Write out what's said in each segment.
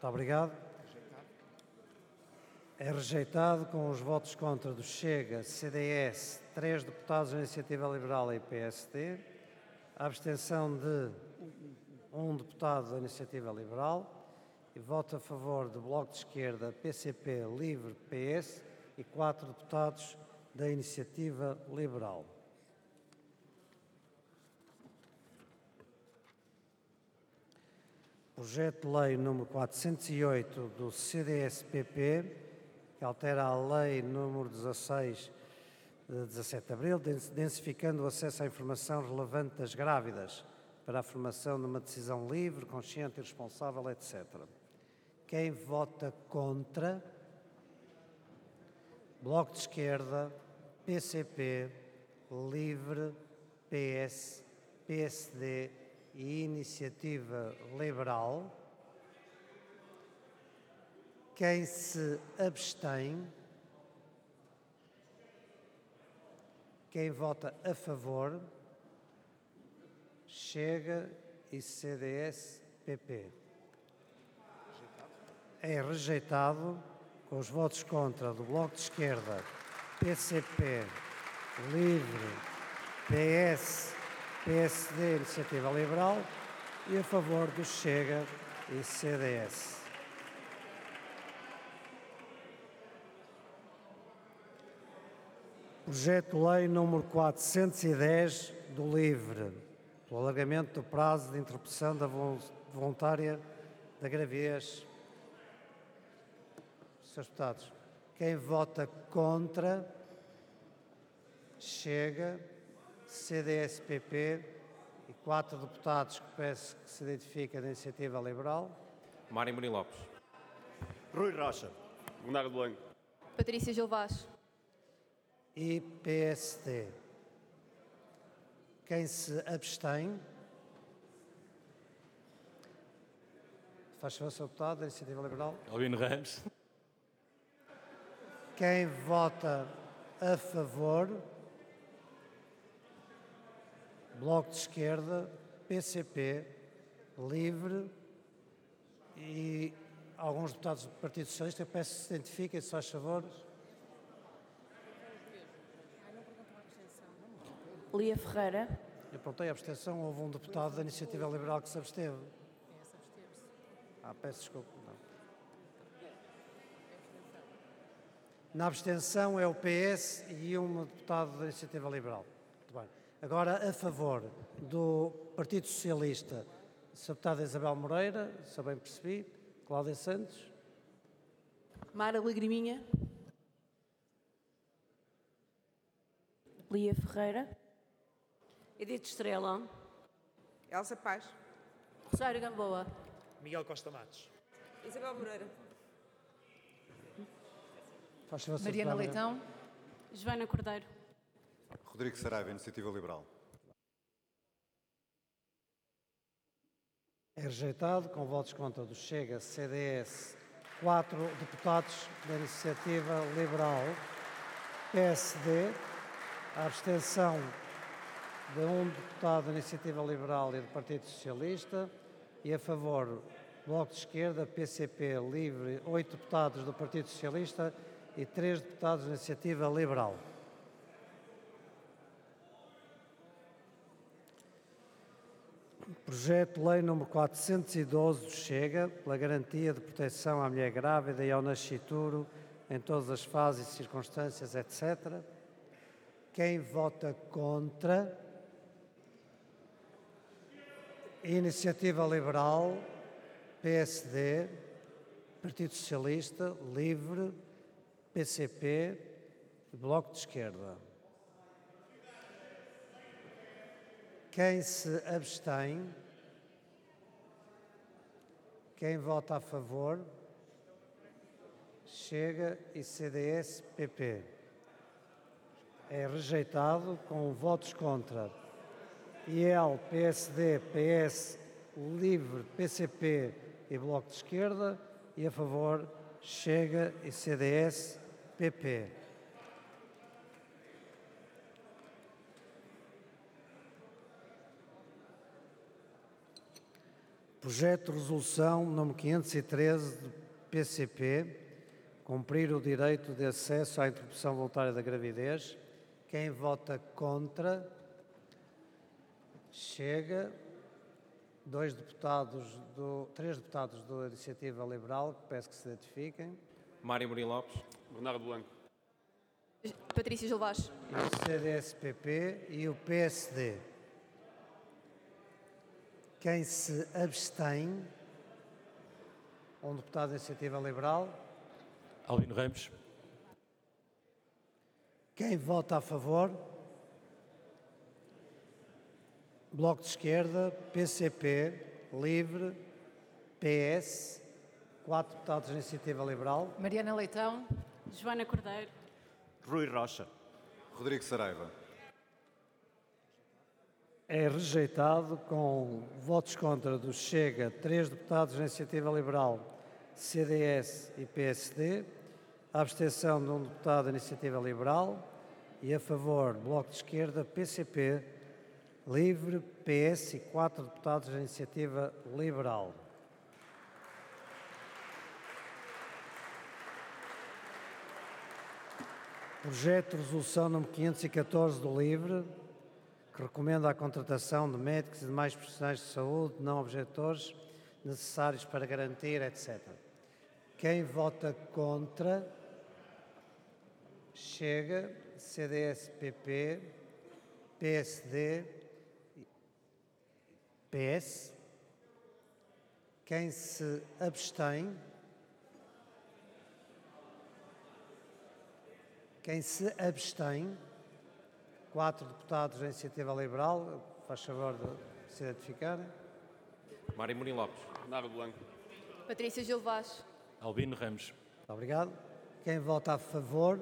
Muito obrigado. É rejeitado com os votos contra do Chega, CDS, 3 deputados da Iniciativa Liberal e PSD, a abstenção de 1 deputado da Iniciativa Liberal e voto a favor do Bloco de Esquerda, PCP, LIVRE, PS e 4 deputados da Iniciativa Liberal. Projeto de Lei número 408 do CDS-PP, que altera a Lei número 16, de 17 de Abril, densificando o acesso à informação relevante das grávidas para a formação de uma decisão livre, consciente e responsável, etc. Quem vota contra? Bloco de Esquerda, PCP, LIVRE, PS, PSD e Iniciativa Liberal. Quem se abstém? Quem vota a favor? Chega e CDS-PP. É rejeitado com os votos contra do Bloco de Esquerda, PCP, LIVRE, PS, PSD, Iniciativa Liberal e a favor do Chega e CDS. Projeto de Lei número 410 do LIVRE, o alargamento do prazo de interrupção da voluntária da gravidez. Senhores deputados, quem vota contra? Chega, CDS-PP e 4 deputados que peço que se identifiquem da Iniciativa Liberal. Mário Mourinho Lopes. Rui Rocha. Bernardo Blanco. Patrícia Gil Vaz. E PSD. Quem se abstém? Faz favor, Sr. Deputado, da Iniciativa Liberal. Albino Ramos. Quem vota a favor? Bloco de Esquerda, PCP, LIVRE e alguns deputados do Partido Socialista. Eu peço que se identifiquem, se faz favor. Lia Ferreira. Eu perguntei a abstenção, houve um deputado da Iniciativa Liberal que se absteve. Peço desculpa. Não. Na abstenção é o PS e um deputado da Iniciativa Liberal. Muito bem. Agora, a favor do Partido Socialista, a deputada Isabel Moreira, se eu bem percebi, Cláudia Santos. Mara Lagriminha. Lia Ferreira. Edith Estrela. Elsa Paz. Rosário Gamboa. Miguel Costa Matos. Isabel Moreira. Mariana Leitão. Joana Cordeiro. Rodrigo Saraiva, Iniciativa Liberal. É rejeitado, com votos contra do Chega, CDS, 4 deputados da Iniciativa Liberal, PSD, a abstenção de um deputado da Iniciativa Liberal e do Partido Socialista e a favor Bloco de Esquerda, PCP, LIVRE, 8 deputados do Partido Socialista e 3 deputados da Iniciativa Liberal. Projeto de Lei número 412 do Chega, pela garantia de proteção à mulher grávida e ao nascituro em todas as fases e circunstâncias, etc. Quem vota contra? Iniciativa Liberal, PSD, Partido Socialista, LIVRE, PCP e Bloco de Esquerda. Quem se abstém? Quem vota a favor? Chega e CDS-PP. É rejeitado com votos contra IEL, PSD, PS, LIVRE, PCP e Bloco de Esquerda e a favor Chega e CDS-PP. Projeto de resolução número 513 do PCP, cumprir o direito de acesso à interrupção voluntária da gravidez. Quem vota contra? Chega. Três deputados da Iniciativa Liberal, que peço que se identifiquem. Mário Murilo Lopes. Bernardo Blanco. Patrícia Gil Vaz. E o CDS-PP e o PSD. Quem se abstém? Um deputado da Iniciativa Liberal. Albino Ramos. Quem vota a favor? Bloco de Esquerda, PCP, Livre, PS, 4 deputados da Iniciativa Liberal. Mariana Leitão. Joana Cordeiro. Rui Rocha. Rodrigo Saraiva. É rejeitado com votos contra do Chega, 3 deputados da Iniciativa Liberal, CDS e PSD, a abstenção de um deputado da Iniciativa Liberal e a favor Bloco de Esquerda, PCP, Livre, PS e 4 deputados da Iniciativa Liberal. Projeto de resolução número 514 do Livre, que recomenda a contratação de médicos e demais profissionais de saúde não objetores necessários para garantir, etc. Quem vota contra? Chega, CDS-PP, PSD, PS. Quem se abstém? Quem se abstém? 4 deputados da Iniciativa Liberal, faz favor de se identificarem. Mário Murilo Lopes. Bernardo Blanco. Patrícia Gil Vaz. Albino Ramos. Muito obrigado. Quem vota a favor?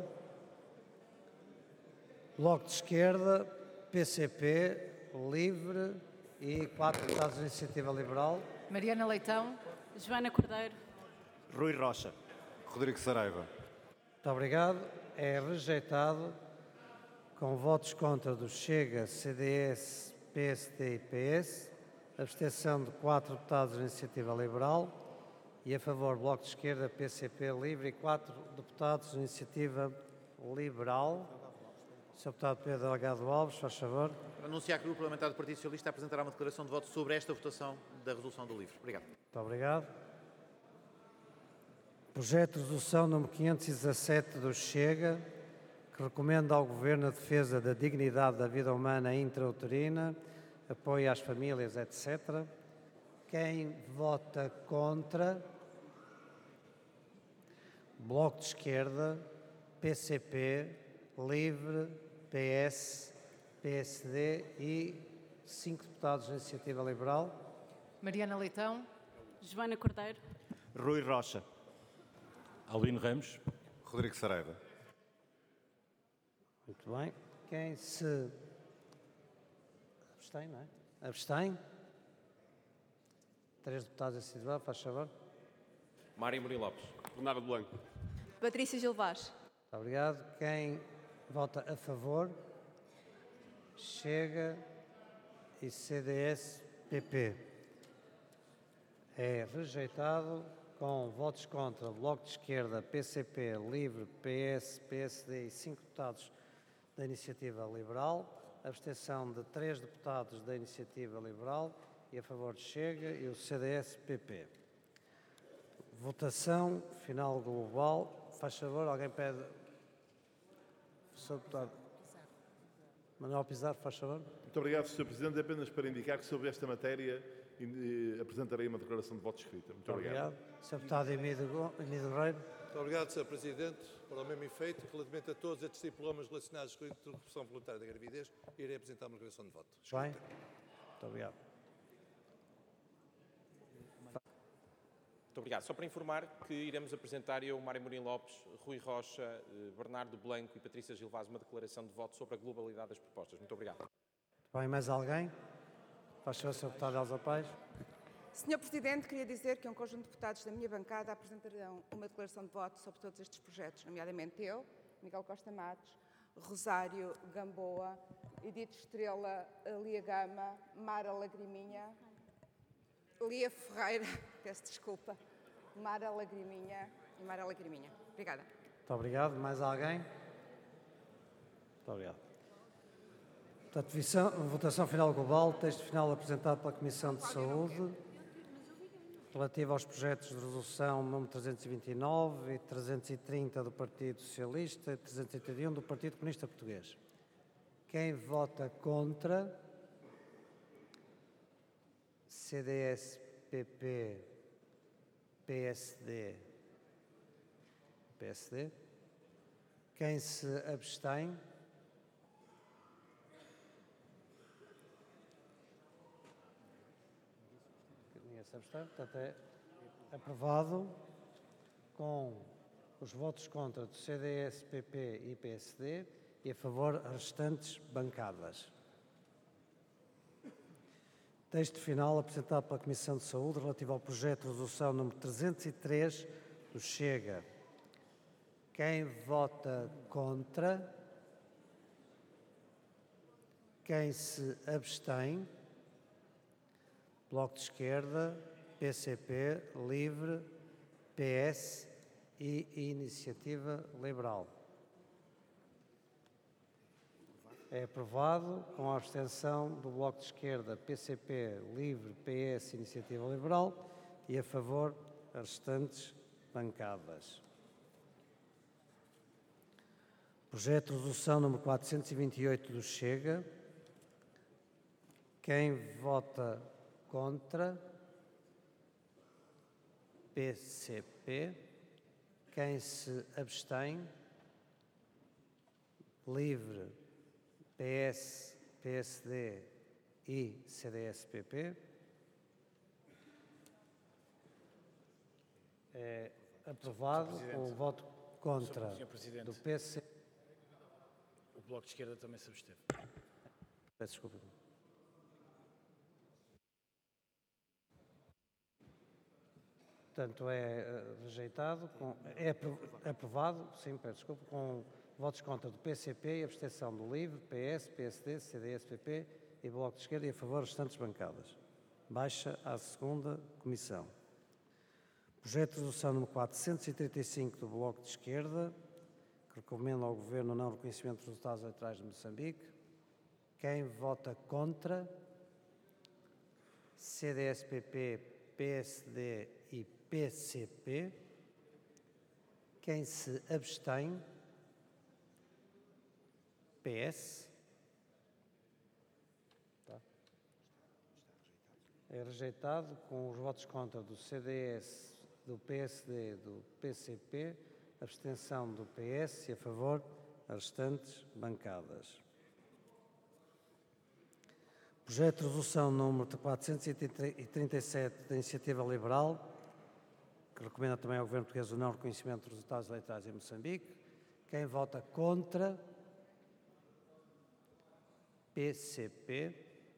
Bloco de Esquerda, PCP, Livre e 4 deputados da Iniciativa Liberal. Mariana Leitão. Joana Cordeiro. Rui Rocha. Rodrigo Saraiva. Muito obrigado. É rejeitado com votos contra do Chega, CDS, PSD e PS, abstenção de 4 deputados da Iniciativa Liberal e a favor Bloco de Esquerda, PCP, Livre e 4 deputados da Iniciativa Liberal. Sr. Deputado Pedro Delgado Alves, faz favor. Anunciar que o Grupo Parlamentar do Partido Socialista apresentará uma declaração de voto sobre esta votação da resolução do LIVRE. Obrigado. Muito obrigado. Projeto de resolução número 517 do Chega, que recomenda ao Governo a defesa da dignidade da vida humana intrauterina, apoio às famílias, etc. Quem vota contra? Bloco de Esquerda, PCP, Livre, PS, PSD e 5 deputados da Iniciativa Liberal. Mariana Leitão. Joana Cordeiro. Rui Rocha. Albino Ramos. Rodrigo Saraiva. Muito bem. Quem se abstém, não é? Abstém? 3 deputados da Iniciativa, faz favor. Mário Murilo Lopes. Bernardo Blanco. Patrícia Gil Vaz. Muito obrigado. Quem vota a favor? Chega e CDS-PP. É rejeitado com votos contra Bloco de Esquerda, PCP, Livre, PS, PSD e 5 deputados da Iniciativa Liberal, abstenção de 3 deputados da Iniciativa Liberal e a favor de Chega e o CDS-PP. Votação final global. Faz favor, alguém pede... Sr. Deputado Manuel Pizarro, faz favor. Muito obrigado, Sr. Presidente. Apenas para indicar que sobre esta matéria apresentarei uma declaração de voto escrita. Muito obrigado. Sr. Deputado Emílio Guerreiro. Muito obrigado, Sr. Presidente. Para o mesmo efeito, relativamente a todos estes diplomas relacionados com a interrupção voluntária da gravidez, irei apresentar uma declaração de voto. Bem. Muito obrigado. Muito obrigado. Só para informar que iremos apresentar eu, Mário Murilo Lopes, Rui Rocha, Bernardo Blanco e Patrícia Gil Vaz uma declaração de voto sobre a globalidade das propostas. Muito obrigado. Bem, mais alguém? Faz favor, Sr. Deputado Elsa Paes. Senhor Presidente, queria dizer que um conjunto de deputados da minha bancada apresentarão uma declaração de voto sobre todos estes projetos, nomeadamente eu, Miguel Costa Matos, Rosário Gamboa, Edith Estrela, Lia Gama, Mara Lagriminha, Lia Ferreira, peço desculpa, Mara Lagriminha e Mara Lagriminha. Obrigada. Muito obrigado. Mais alguém? Muito obrigado. Portanto, votação final global, texto final apresentado pela Comissão de Saúde, relativo aos projetos de resolução número 329 e 330 do Partido Socialista e 331 do Partido Comunista Português. Quem vota contra? CDS, PP, PSD. Quem se abstém? Ninguém se abstém, portanto é aprovado com os votos contra do CDS, PP e PSD e a favor as restantes bancadas. Texto final apresentado pela Comissão de Saúde relativo ao projeto de resolução número 303 do Chega. Quem vota contra? Quem se abstém? Bloco de Esquerda, PCP, Livre, PS e Iniciativa Liberal. É aprovado com a abstenção do Bloco de Esquerda, PCP, Livre, PS e Iniciativa Liberal e a favor as restantes bancadas. Projeto de resolução número 428 do Chega. Quem vota contra? PCP. Quem se abstém? Livre, PS, PSD e CDS-PP. É aprovado com o voto contra do PC. O Bloco de Esquerda também se absteve. Peço desculpa. Portanto, é rejeitado, é aprovado, sim, peço desculpa, com votos contra do PCP e abstenção do LIVRE, PS, PSD, CDS-PP e Bloco de Esquerda e a favor das restantes bancadas. Baixa à segunda comissão. Projeto de resolução número 435 do Bloco de Esquerda, que recomenda ao Governo o não reconhecimento dos resultados eleitorais de Moçambique. Quem vota contra? CDS-PP, PSD e PCP. Quem se abstém? PS. Tá. É rejeitado com os votos contra do CDS, do PSD, do PCP, abstenção do PS e a favor as restantes bancadas. Projeto de resolução número 437 da Iniciativa Liberal, que recomenda também ao Governo Português o não reconhecimento dos resultados eleitorais em Moçambique. Quem vota contra? PCP.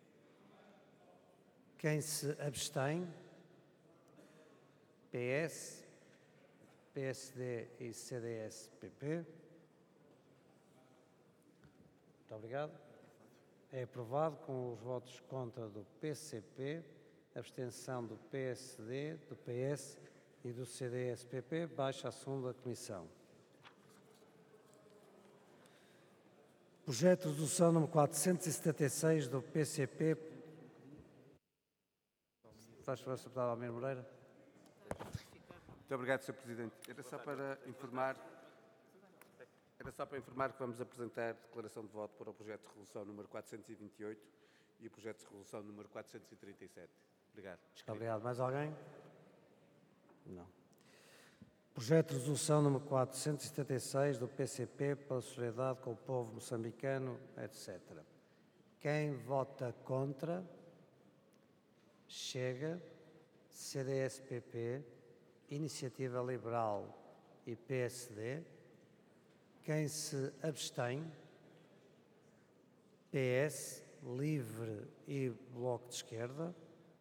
Quem se abstém? PS, PSD e CDS-PP. Muito obrigado. É aprovado com os votos contra do PCP, abstenção do PSD, do PS e do CDS-PP. Baixa a segunda comissão. Projeto de resolução número 476 do PCP. Faz favor, Sr. Deputado Almir Moreira. Muito obrigado, Sr. Presidente. Era só para informar que vamos apresentar declaração de voto para o projeto de resolução número 428 e o projeto de resolução número 437. Obrigado. Obrigado. Mais alguém? Não. Projeto de resolução número 476 do PCP pela solidariedade com o povo moçambicano, etc. Quem vota contra? Chega, CDS-PP, Iniciativa Liberal e PSD. Quem se abstém? PS, Livre e Bloco de Esquerda.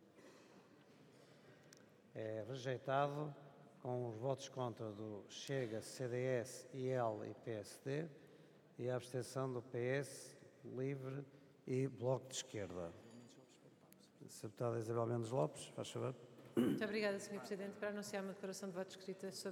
É rejeitado com os votos contra do Chega, CDS, IL e PSD e a abstenção do PS, Livre e Bloco de Esquerda. Sra. Deputada Isabel Mendes Lopes, faz favor. Muito obrigada, Sr. Presidente. Para anunciar uma declaração de voto escrita sobre